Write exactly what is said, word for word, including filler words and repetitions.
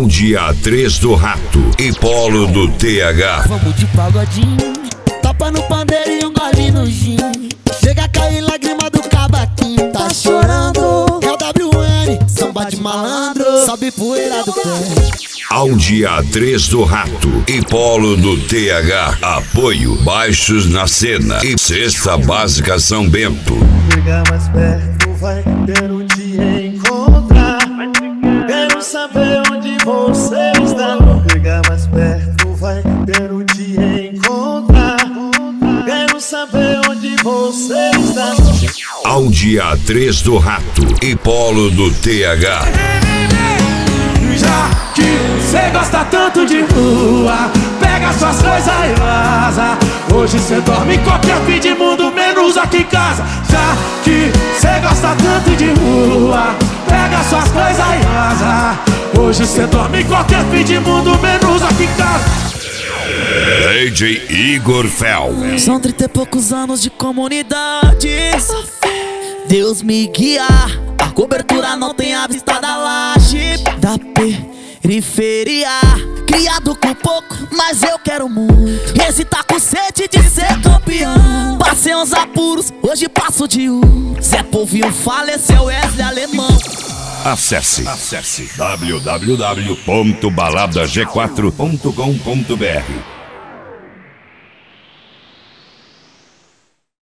dia três do Rato e Polo do T H. Vamos de pagodinho, topa no pandeiro e um gole no gin. Chega a cair lágrima do cavaquinho. Tá chorando, é o W N, samba de malandro, sobe poeira do pé. Ao dia três do Rato e Polo do T H. Apoio Baixos na Cena e Cesta Básica São Bento. Chega mais perto, vai, quero te encontrar. Quero saber onde você está. Chega mais perto, vai, quero te encontrar. Quero saber onde você está. Ao dia três do Rato e Polo do T H. Já que cê gosta tanto de rua, pega suas coisas e vaza. Hoje cê dorme em qualquer fim de mundo, menos aqui em casa. Já que cê gosta tanto de rua, pega suas coisas e vaza. Hoje cê dorme em qualquer fim de mundo, menos aqui em casa. D J Igor Fel. São trinta e poucos anos de comunidade, Deus me guiar. A cobertura não tem a vista da laje, da periferia. Criado com pouco, mas eu quero muito. Esse tá com sede de ser campeão. Passei uns apuros, hoje passo de um. Zé Povinho faleceu, Wesley Alemão. Acesse, acesse w w w ponto balada g quatro ponto com ponto b r.